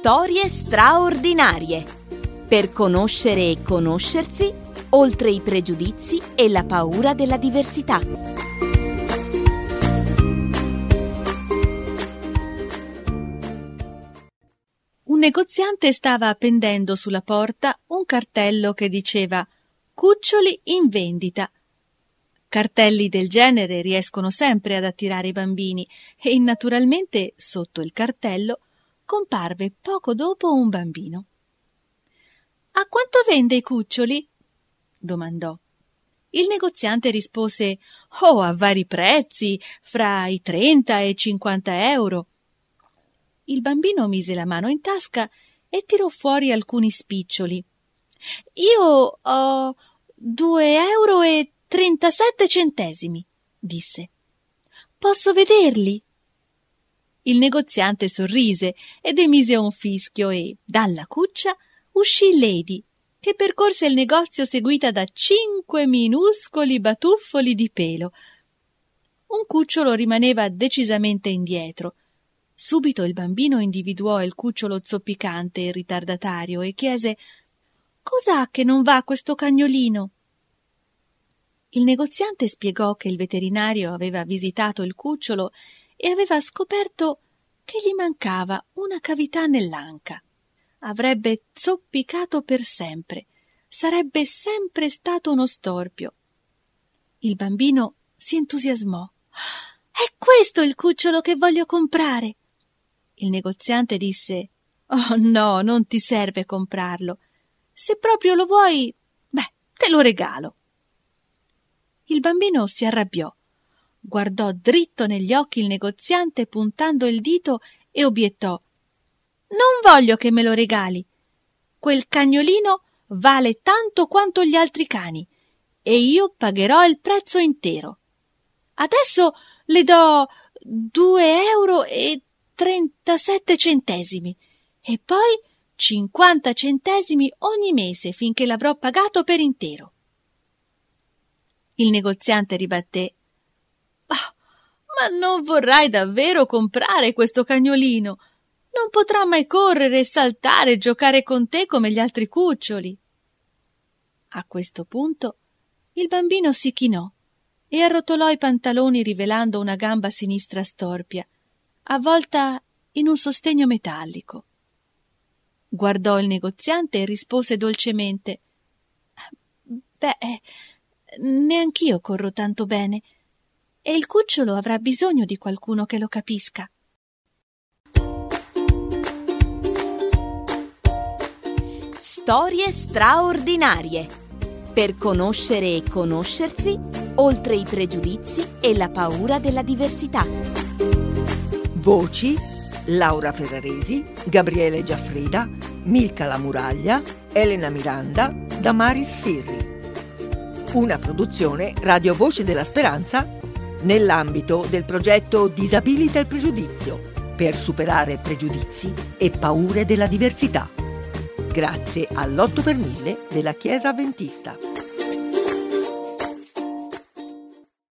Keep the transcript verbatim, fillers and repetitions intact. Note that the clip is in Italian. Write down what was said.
Storie straordinarie per conoscere e conoscersi oltre i pregiudizi e la paura della diversità. Un negoziante stava appendendo sulla porta un cartello che diceva «Cuccioli in vendita». Cartelli del genere riescono sempre ad attirare i bambini e naturalmente sotto il cartello comparve poco dopo un bambino. «A quanto vende i cuccioli?» domandò. Il negoziante rispose «Oh, a vari prezzi, fra i trenta e i cinquanta euro». Il bambino mise la mano in tasca e tirò fuori alcuni spiccioli. «Io ho due euro e trentasette centesimi», disse. «Posso vederli?» Il negoziante sorrise ed emise un fischio e, dalla cuccia, uscì Lady, che percorse il negozio seguita da cinque minuscoli batuffoli di pelo. Un cucciolo rimaneva decisamente indietro. Subito il bambino individuò il cucciolo zoppicante e ritardatario e chiese «Cos'ha che non va questo cagnolino?» Il negoziante spiegò che il veterinario aveva visitato il cucciolo e aveva scoperto che gli mancava una cavità nell'anca. Avrebbe zoppicato per sempre, sarebbe sempre stato uno storpio. Il bambino si entusiasmò. «È questo il cucciolo che voglio comprare!» Il negoziante disse «Oh no, non ti serve comprarlo. Se proprio lo vuoi, beh, te lo regalo». Il bambino si arrabbiò, guardò dritto negli occhi il negoziante puntando il dito e obiettò «Non voglio che me lo regali. Quel cagnolino vale tanto quanto gli altri cani e io pagherò il prezzo intero. Adesso le do due euro e trentasette centesimi e poi cinquanta centesimi ogni mese finché l'avrò pagato per intero». Il negoziante ribatté «Oh, ma non vorrai davvero comprare questo cagnolino? Non potrà mai correre, saltare e giocare con te come gli altri cuccioli». A questo punto il bambino si chinò e arrotolò i pantaloni rivelando una gamba sinistra storpia, avvolta in un sostegno metallico. Guardò il negoziante e rispose dolcemente «Beh, neanch'io corro tanto bene e il cucciolo avrà bisogno di qualcuno che lo capisca». Storie straordinarie per conoscere e conoscersi oltre i pregiudizi e la paura della diversità. Voci: Laura Ferraresi, Gabriele Giaffrida, Milka La Muraglia, Elena Miranda, Damaris Sirri. Una produzione Radio Voce della Speranza nell'ambito del progetto Disabilita il pregiudizio per superare pregiudizi e paure della diversità. Grazie all'otto per mille della Chiesa Adventista.